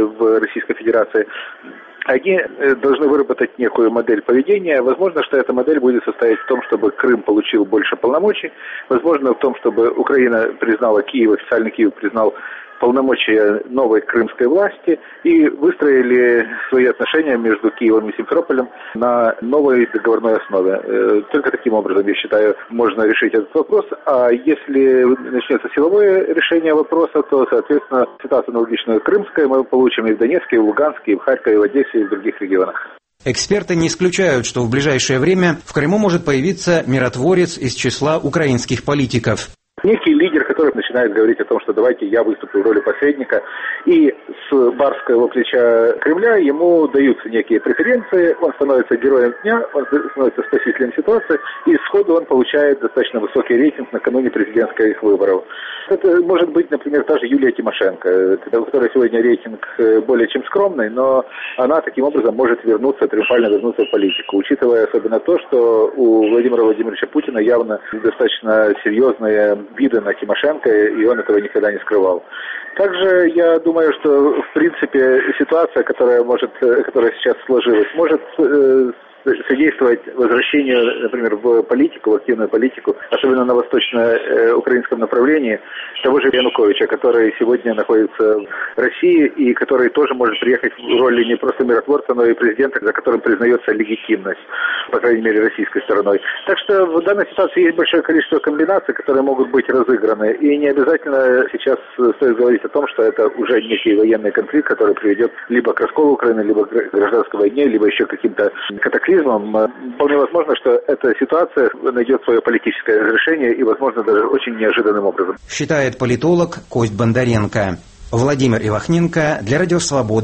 L: в Российской Федерации, они должны выработать некую модель поведения. Возможно, что эта модель будет состоять в том, чтобы Крым получил больше полномочий. Возможно, в том, чтобы Украина признала Киев, официально Киев признал полномочия новой крымской власти и выстроили свои отношения между Киевом и Симферополем на новой договорной основе. Только таким образом, я считаю, можно решить этот вопрос. А если начнется силовое решение вопроса, то, соответственно, ситуация аналогичная крымская мы получим и в Донецке, и в Луганске, и в Харькове, и в Одессе, и в других регионах.
F: Эксперты не исключают, что в ближайшее время в Крыму может появиться миротворец из числа украинских политиков.
L: Некий лидер, который начинает говорить о том, что давайте я выступлю в роли посредника, и с барского плеча Кремля ему даются некие преференции, он становится героем дня, он становится спасителем ситуации, и сходу он получает достаточно высокий рейтинг накануне президентских выборов. Это может быть, например, та же Юлия Тимошенко, у которой сегодня рейтинг более чем скромный, но она таким образом может триумфально вернуться в политику, учитывая особенно то, что у Владимира Владимировича Путина явно достаточно серьезные виды на Тимошенко, и он этого никогда не скрывал. Также я думаю, что в принципе ситуация, которая сейчас сложилась, может содействовать возвращению, например, в политику, в активную политику, особенно на восточно-украинском направлении, того же Януковича, который сегодня находится в России и который тоже может приехать в роли не просто миротворца, но и президента, за которым признается легитимность, по крайней мере, российской стороной. Так что в данной ситуации есть большое количество комбинаций, которые могут быть разыграны, и не обязательно сейчас стоит говорить о том, что это уже некий военный конфликт, который приведет либо к расколу Украины, либо к гражданской войне, либо еще к каким-то катаклизмам. Вполне возможно, что эта ситуация найдет свое политическое разрешение и, возможно, даже очень неожиданным образом.
F: Считает политолог Кость Бондаренко. Владимир Ивахненко для Радио Свобода.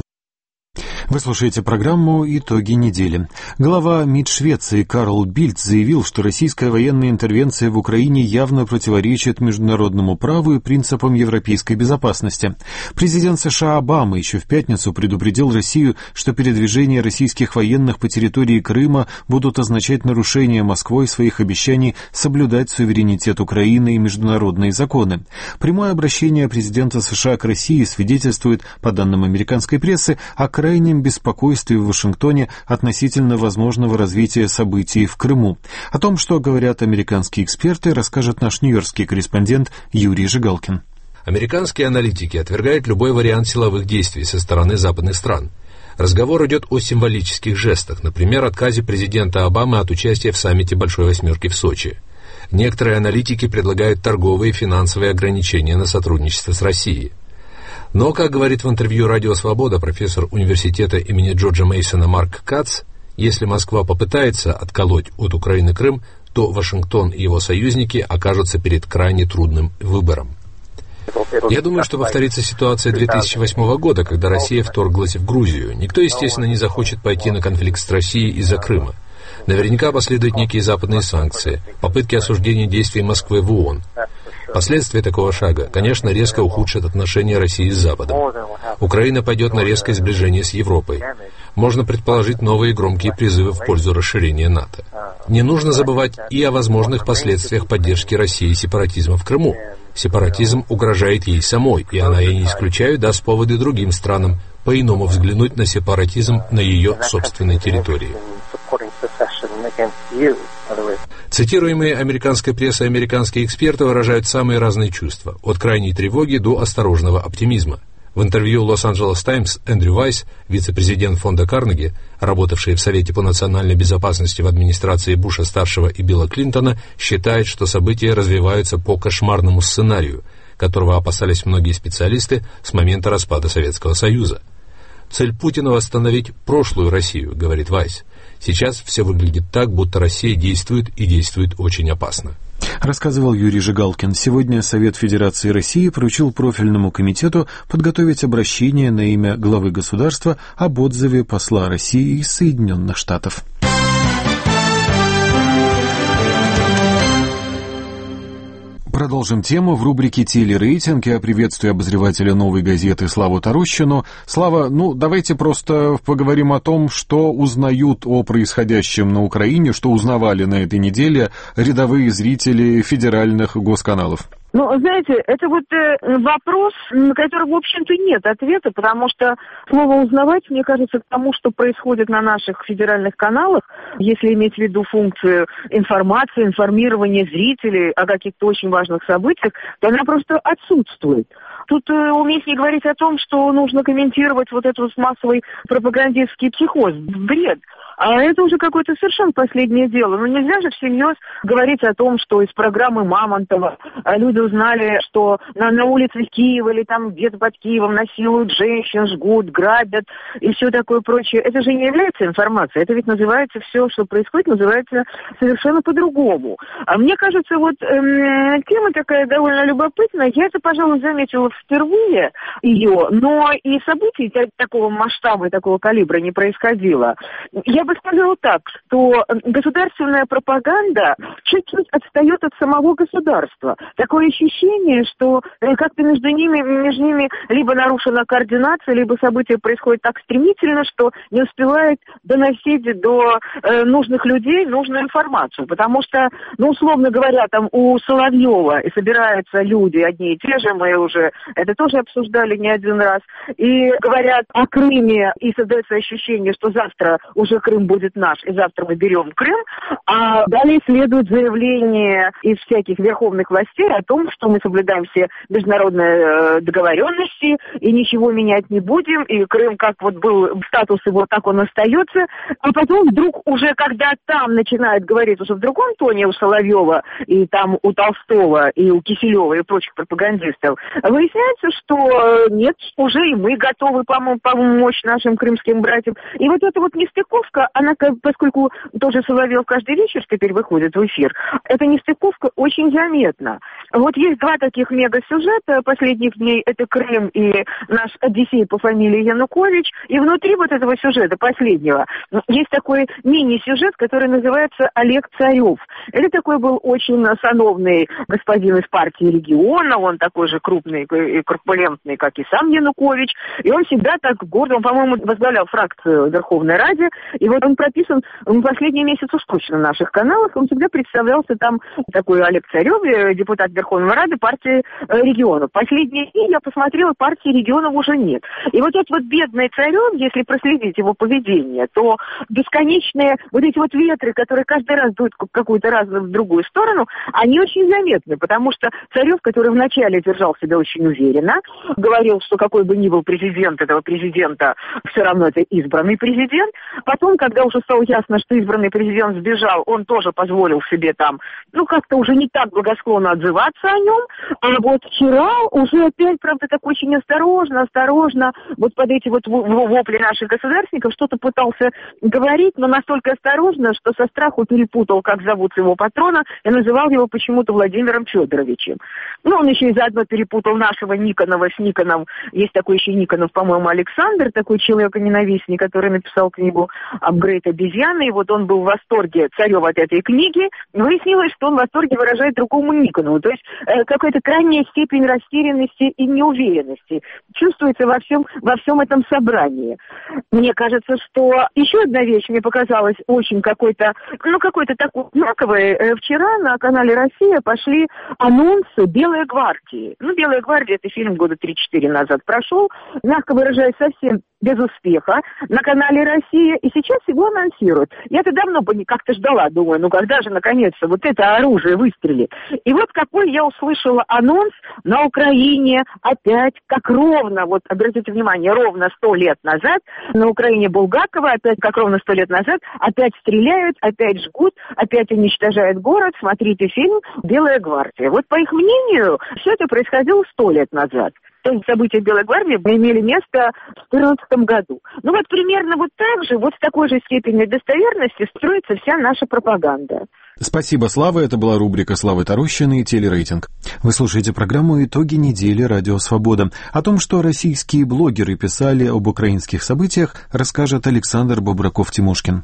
A: Вы слушаете программу «Итоги недели». Глава МИД Швеции Карл Бильд заявил, что российская военная интервенция в Украине явно противоречит международному праву и принципам европейской безопасности. Президент США Обама еще в пятницу предупредил Россию, что передвижение российских военных по территории Крыма будут означать нарушение Москвой своих обещаний соблюдать суверенитет Украины и международные законы. Прямое обращение президента США к России свидетельствует, по данным американской прессы, о крайнем беспокойстве в Вашингтоне относительно возможного развития событий в Крыму. О том, что говорят американские эксперты, расскажет наш нью-йоркский корреспондент Юрий Жигалкин.
M: Американские аналитики отвергают любой вариант силовых действий со стороны западных стран. Разговор идет о символических жестах, например, отказе президента Обамы от участия в саммите Большой Восьмерки в Сочи. Некоторые аналитики предлагают торговые и финансовые ограничения на сотрудничество с Россией. Но, как говорит в интервью «Радио Свобода» профессор университета имени Джорджа Мейсона Марк Кац, если Москва попытается отколоть от Украины Крым, то Вашингтон и его союзники окажутся перед крайне трудным выбором. Я думаю, что повторится ситуация 2008 года, когда Россия вторглась в Грузию. Никто, естественно, не захочет пойти на конфликт с Россией из-за Крыма. Наверняка последуют некие западные санкции, попытки осуждения действий Москвы в ООН. Последствия такого шага, конечно, резко ухудшат отношения России с Западом. Украина пойдет на резкое сближение с Европой. Можно предположить новые громкие призывы в пользу расширения НАТО. Не нужно забывать и о возможных последствиях поддержки России сепаратизма в Крыму. Сепаратизм угрожает ей самой, и она, я не исключаю, даст поводы другим странам по-иному взглянуть на сепаратизм на ее собственной территории. Цитируемые американской прессой американские эксперты выражают самые разные чувства, от крайней тревоги до осторожного оптимизма. В интервью Лос-Анджелес Таймс Эндрю Вайс, вице-президент фонда Карнеги, работавший в Совете по национальной безопасности в администрации Буша-старшего и Билла Клинтона, считает, что события развиваются по кошмарному сценарию, которого опасались многие специалисты с момента распада Советского Союза. Цель Путина — восстановить прошлую Россию, говорит Вайс. Сейчас все выглядит так, будто Россия действует и действует очень опасно.
A: Рассказывал Юрий Жигалкин. Сегодня Совет Федерации России поручил профильному комитету подготовить обращение на имя главы государства об отзыве посла России из Соединенных Штатов. Продолжим тему в рубрике «Телерейтинг». Я приветствую обозревателя «Новой газеты» Славу Тарущину. Слава, давайте просто поговорим о том, что узнают о происходящем на Украине, что узнавали на этой неделе рядовые зрители федеральных госканалов.
N: Знаете, это вопрос, на который, в общем-то, нет ответа, потому что слово «узнавать», мне кажется, к тому, что происходит на наших федеральных каналах, если иметь в виду функцию информации, информирования зрителей о каких-то очень важных событиях, то она просто отсутствует. Тут уместнее говорить о том, что нужно комментировать этот массовый пропагандистский психоз, бред. А это уже какое-то совершенно последнее дело. Нельзя же всерьез говорить о том, что из программы Мамонтова люди узнали, что на улицах Киева или там где-то под Киевом насилуют женщин, жгут, грабят и все такое прочее. Это же не является информацией. Это ведь называется все, что происходит, называется совершенно по-другому. А мне кажется, тема такая довольно любопытная. Я это, пожалуй, заметила впервые ее, но и событий такого масштаба и такого калибра не происходило. Я бы сказала так, что государственная пропаганда чуть-чуть отстает от самого государства. Такое ощущение, что как-то между ними либо нарушена координация, либо события происходят так стремительно, что не успевает доносить до нужных людей нужную информацию. Потому что, условно говоря, там у Соловьева собираются люди одни и те же, мы уже это тоже обсуждали не один раз, и говорят о Крыме, и создается ощущение, что завтра уже Крым будет наш, и завтра мы берем Крым, а далее следует заявление из всяких верховных властей о том, что мы соблюдаем все международные договоренности и ничего менять не будем, и Крым как был статус его, так он остается, а потом вдруг уже, когда там начинают говорить уже в другом тоне у Соловьева, и там у Толстого, и у Киселева, и прочих пропагандистов, выясняется, что нет, уже и мы готовы помочь нашим крымским братьям. И эта нестыковка, она, поскольку тоже Соловьев каждый вечер теперь выходит в эфир, эта нестыковка очень заметна. Есть два таких мега-сюжета последних дней, это Крым и наш Одиссей по фамилии Янукович, и внутри этого сюжета последнего есть такой мини-сюжет, который называется «Олег Царев». Это такой был очень сановный господин из партии «Региона», он такой же крупный и корпулентный, как и сам Янукович, и он всегда так гордо, он, по-моему, возглавлял фракцию в Верховной Раде, и он прописан последний месяц уж точно на наших каналах, он всегда представлялся там такой Олег Царев, депутат Верховной Рады партии регионов. Последние дни я посмотрела, партии регионов уже нет. И этот бедный Царев, если проследить его поведение, то бесконечные эти ветры, которые каждый раз дуют в какую-то разную в другую сторону, они очень заметны, потому что Царев, который вначале держал себя очень уверенно, говорил, что какой бы ни был президент, этого президента все равно это избранный президент, потом, когда уже стало ясно, что избранный президент сбежал, он тоже позволил себе там, как-то уже не так благосклонно отзываться о нем. А вот вчера уже опять, правда, так очень осторожно, вот под эти вот вопли наших государственников что-то пытался говорить, но настолько осторожно, что со страху перепутал, как зовут его патрона, и называл его почему-то Владимиром Федоровичем. Он еще и заодно перепутал нашего Никонова с Никоном. Есть такой еще Никонов, по-моему, Александр, такой человек-ненавистник, который написал книгу «Апгрейд обезьяны», и вот он был в восторге, царев от этой книги. Выяснилось, что он в восторге выражает другому Никонову. То есть какая-то крайняя степень растерянности и неуверенности чувствуется во всем этом собрании. Мне кажется, что еще одна вещь мне показалась очень какой-то такой знаковой. Вчера на канале «Россия» пошли анонсы «Белой гвардии». «Белая гвардия» — это фильм года 3-4 назад прошел, мягко выражаясь, совсем без успеха на канале «Россия», и сейчас его анонсируют. Я-то давно бы как-то ждала, думаю, когда же наконец-то вот это оружие выстрелит. И вот какой я услышала анонс: на Украине опять, как ровно, вот обратите внимание, ровно 100 лет назад, на Украине Булгакова, опять как ровно 100 лет назад, опять стреляют, опять жгут, опять уничтожают город. Смотрите фильм «Белая гвардия». Вот по их мнению, все это происходило 100 лет назад. То есть события Белой гвардии имели место в 2014 году. Примерно вот так же, вот с такой же степенью достоверности строится вся наша пропаганда.
A: Спасибо, Слава. Это была рубрика Славы Тарущиной «Телерейтинг». Вы слушаете программу «Итоги недели. Радио Свобода». О том, что российские блогеры писали об украинских событиях, расскажет Александр Бобраков-Тимошкин.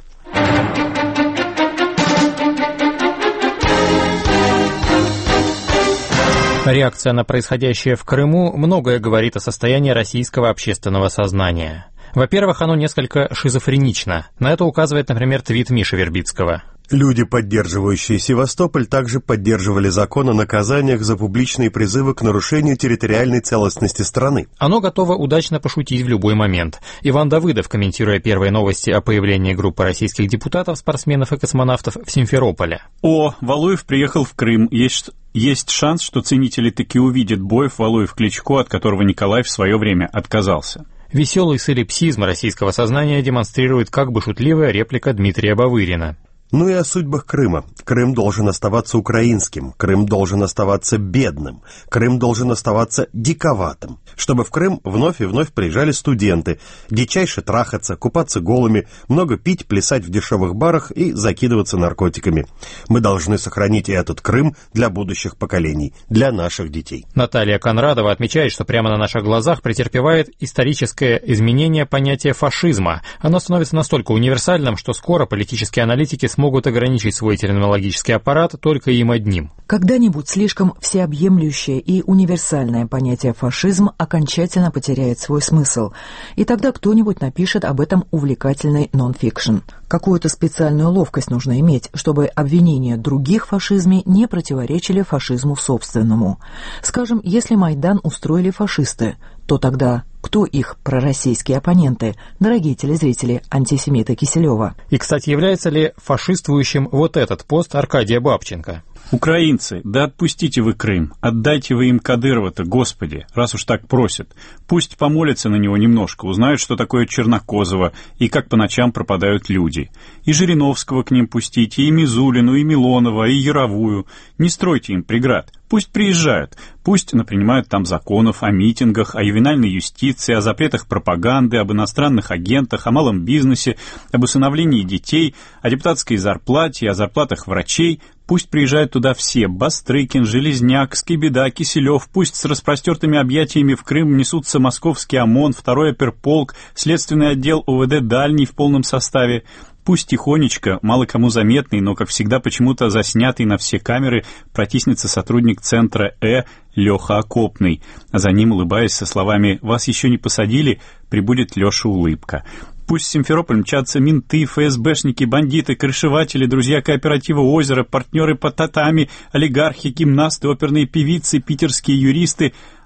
O: Реакция на происходящее в Крыму многое говорит о состоянии российского общественного сознания. Во-первых, оно несколько шизофренично. На это указывает, например, твит Миши Вербицкого.
P: Люди, поддерживающие Севастополь, также поддерживали закон о наказаниях за публичные призывы к нарушению территориальной целостности страны.
O: Оно готово удачно пошутить в любой момент. Иван Давыдов, комментируя первые новости о появлении группы российских депутатов, спортсменов и космонавтов в Симферополе.
Q: Валуев приехал в Крым. Есть шанс, что ценители таки увидят бой Валуев-Кличко, от которого Николай в свое время отказался.
O: Веселый солипсизм российского сознания демонстрирует как бы шутливая реплика Дмитрия Бавырина.
P: И о судьбах Крыма. Крым должен оставаться украинским, Крым должен оставаться бедным, Крым должен оставаться диковатым. Чтобы в Крым вновь и вновь приезжали студенты, дичайше трахаться, купаться голыми, много пить, плясать в дешевых барах и закидываться наркотиками. Мы должны сохранить и этот Крым для будущих поколений, для наших детей.
O: Наталья Конрадова отмечает, что прямо на наших глазах претерпевает историческое изменение понятия фашизма. Оно становится настолько универсальным, что скоро политические аналитики смогут ограничить свой терминологический аппарат только им одним.
R: Когда-нибудь слишком всеобъемлющее и универсальное понятие «фашизм» окончательно потеряет свой смысл, и тогда кто-нибудь напишет об этом увлекательный нон-фикшн. Какую-то специальную ловкость нужно иметь, чтобы обвинения других в фашизме не противоречили фашизму собственному. Скажем, если Майдан устроили фашисты, то тогда кто их пророссийские оппоненты, дорогие телезрители, антисемиты Киселева?
O: И, кстати, является ли фашиствующим вот этот пост Аркадия Бабченко?
Q: Украинцы, да отпустите вы Крым, отдайте вы им Кадырова-то, Господи, раз уж так просят. Пусть помолятся на него немножко, узнают, что такое Чернокозово и как по ночам пропадают люди. И Жириновского к ним пустите, и Мизулину, и Милонова, и Яровую. Не стройте им преград. Пусть приезжают, пусть напринимают там законов о митингах, о ювенальной юстиции, о запретах пропаганды, об иностранных агентах, о малом бизнесе, об усыновлении детей, о депутатской зарплате, о зарплатах врачей. Пусть приезжают туда все: Бастрыкин, Железняк, Скибида, Киселев. Пусть с распростертыми объятиями в Крым несутся московский ОМОН, 2-й оперполк, следственный отдел УВД «Дальний» в полном составе. Пусть тихонечко, мало кому заметный, но, как всегда, почему-то заснятый на все камеры, протиснется сотрудник центра Леха Окопный, а за ним, улыбаясь со словами «Вас еще не посадили», прибудет Леша Улыбка. Пусть в Симферополь мчатся менты, ФСБшники, бандиты, крышеватели, друзья кооператива «Озеро», партнеры по татами, олигархи, гимнасты, оперные певицы, питерские юристы.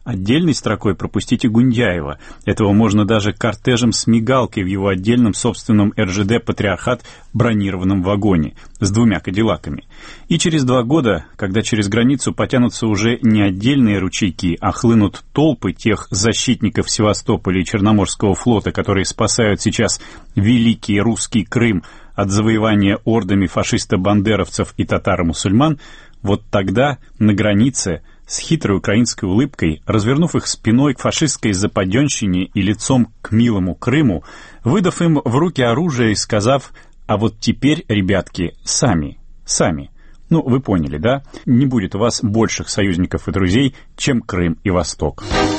Q: Отдельной строкой пропустите Гундяева. Этого можно даже кортежем с мигалкой в его отдельном собственном РЖД «Патриархат» бронированном вагоне с 2 кадиллаками. И через 2 года, когда через границу потянутся уже не отдельные ручейки, а хлынут толпы тех защитников Севастополя и Черноморского флота, которые спасают сейчас великий русский Крым от завоевания ордами фашиста-бандеровцев и татаро-мусульман, вот тогда на границе с хитрой украинской улыбкой, развернув их спиной к фашистской западенщине и лицом к милому Крыму, выдав им в руки оружие и сказав: «А вот теперь, ребятки, сами». Ну, вы поняли, да? Не будет у вас больших союзников и друзей, чем Крым и Восток.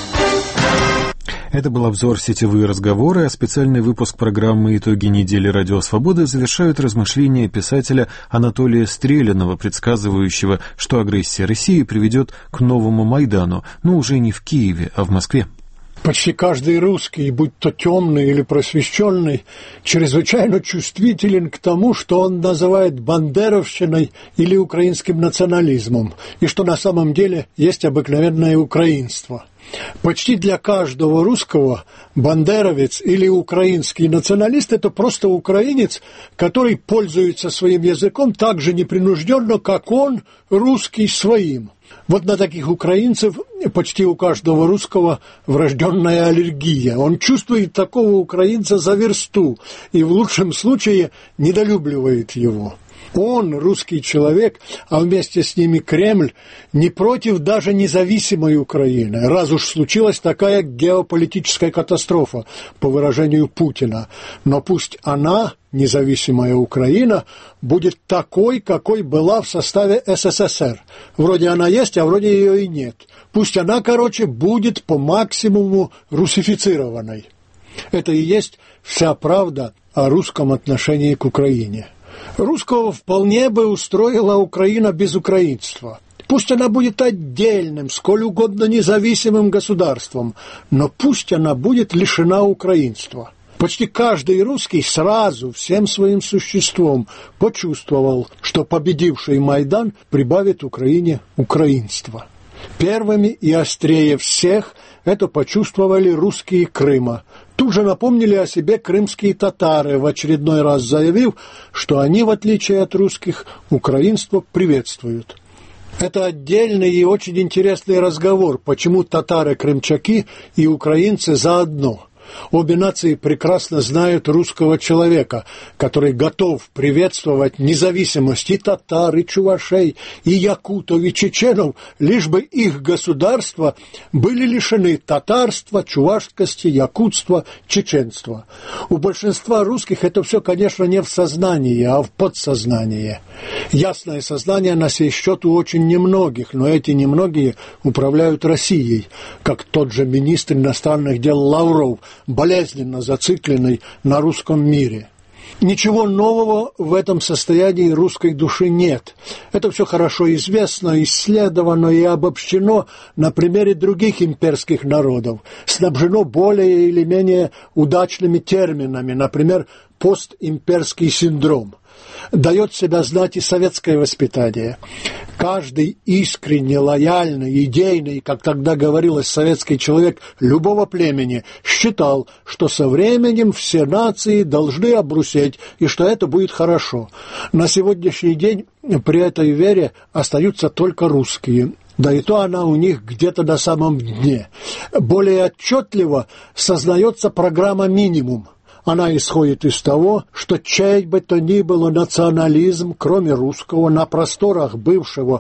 A: Это был обзор «Сетевые разговоры», а специальный выпуск программы «Итоги недели Радио Свободы» завершают размышления писателя Анатолия Стрелянова, предсказывающего, что агрессия России приведет к новому Майдану, но уже не в Киеве, а в Москве.
S: Почти каждый русский, будь то темный или просвещенный, чрезвычайно чувствителен к тому, что он называет бандеровщиной или украинским национализмом, и что на самом деле есть обыкновенное украинство. Почти для каждого русского бандеровец или украинский националист – это просто украинец, который пользуется своим языком так же непринужденно, как он, русский, своим. Вот на таких украинцев почти у каждого русского врожденная аллергия. Он чувствует такого украинца за версту и в лучшем случае недолюбливает его. Он, русский человек, а вместе с ними Кремль, не против даже независимой Украины, раз уж случилась такая геополитическая катастрофа, по выражению Путина. Но пусть она, независимая Украина, будет такой, какой была в составе СССР. Вроде она есть, а вроде ее и нет. Пусть она, будет по максимуму русифицированной. Это и есть вся правда о русском отношении к Украине. Русского вполне бы устроила Украина без украинства. Пусть она будет отдельным, сколь угодно независимым государством, но пусть она будет лишена украинства. Почти каждый русский сразу, всем своим существом, почувствовал, что победивший Майдан прибавит Украине украинства. Первыми и острее всех это почувствовали русские Крыма. Тут же напомнили о себе крымские татары, в очередной раз заявив, что они, в отличие от русских, украинство приветствуют. Это отдельный и очень интересный разговор, почему татары-крымчаки и украинцы заодно. Обе нации прекрасно знают русского человека, который готов приветствовать независимость и татар, и чувашей, и якутов, и чеченов, лишь бы их государства были лишены татарства, чувашскости, якутства, чеченства. У большинства русских это все, конечно, не в сознании, а в подсознании. Ясное сознание на сей счет у очень немногих, но эти немногие управляют Россией, как тот же министр иностранных дел Лавров, болезненно зацикленный на русском мире. Ничего нового в этом состоянии русской души нет. Это все хорошо известно, исследовано и обобщено на примере других имперских народов, снабжено более или менее удачными терминами, например, постимперский синдром. Дает себя знать и советское воспитание. Каждый искренне лояльный, идейный, как тогда говорилось, советский человек любого племени считал, что со временем все нации должны обрусеть и что это будет хорошо. На сегодняшний день при этой вере остаются только русские. Да и то она у них где-то на самом дне. Более отчетливо сознается программа «Минимум». Она исходит из того, что чей бы то ни было национализм, кроме русского, на просторах бывшего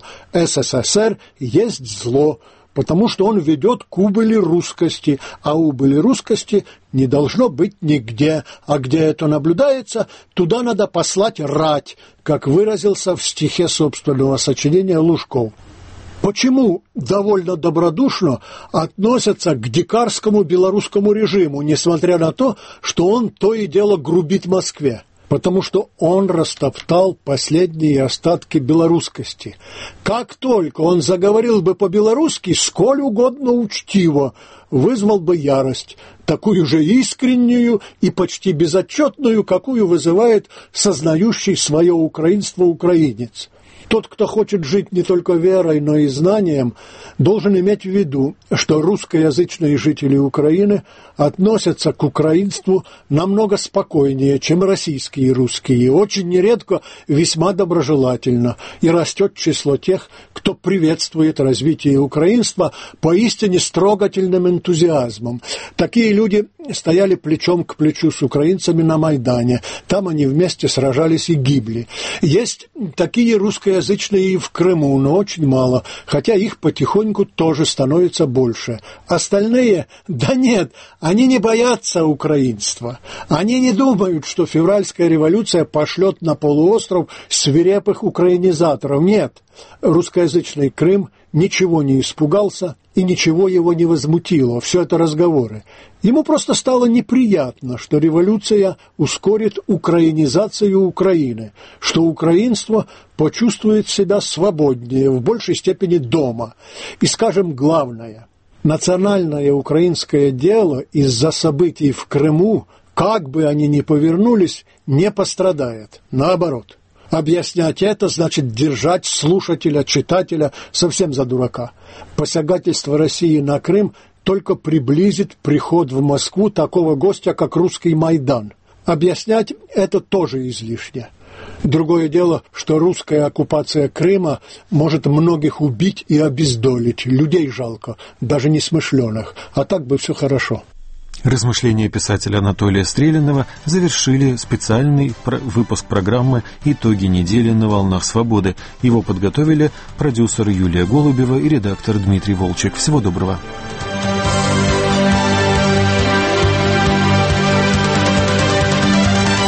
S: СССР есть зло, потому что он ведет к убыли русскости, а убыли русскости не должно быть нигде, а где это наблюдается, туда надо послать рать, как выразился в стихе собственного сочинения Лужков. Почему довольно добродушно относятся к дикарскому белорусскому режиму, несмотря на то, что он то и дело грубит Москве? Потому что он растоптал последние остатки белорусскости. Как только он заговорил бы по-белорусски, сколь угодно учтиво, вызвал бы ярость, такую же искреннюю и почти безотчетную, какую вызывает сознающий свое украинство украинец. Тот, кто хочет жить не только верой, но и знанием, должен иметь в виду, что русскоязычные жители Украины относятся к украинству намного спокойнее, чем российские русские, очень нередко весьма доброжелательно, и растет число тех, кто приветствует развитие украинства поистине с трогательным энтузиазмом. Такие люди стояли плечом к плечу с украинцами на Майдане, там они вместе сражались и гибли. Есть такие русскоязычные и в Крыму, но очень мало, хотя их потихоньку тоже становится больше. Остальные? Да нет, они не боятся украинства. Они не думают, что февральская революция пошлет на полуостров свирепых украинизаторов. Нет, русскоязычный Крым ничего не испугался и ничего его не возмутило. Все это разговоры. Ему просто стало неприятно, что революция ускорит украинизацию Украины, что украинство почувствует себя свободнее, в большей степени дома. И, скажем, главное, национальное украинское дело из-за событий в Крыму, как бы они ни повернулись, не пострадает. Наоборот. Объяснять это значит держать слушателя, читателя совсем за дурака. Посягательство России на Крым только приблизит приход в Москву такого гостя, как русский Майдан. Объяснять это тоже излишне. Другое дело, что русская оккупация Крыма может многих убить и обездолить. Людей жалко, даже несмышленых. А так бы все хорошо.
A: Размышления писателя Анатолия Стрелянова завершили специальный выпуск программы «Итоги недели на волнах свободы». Его подготовили продюсер Юлия Голубева и редактор Дмитрий Волчек. Всего доброго.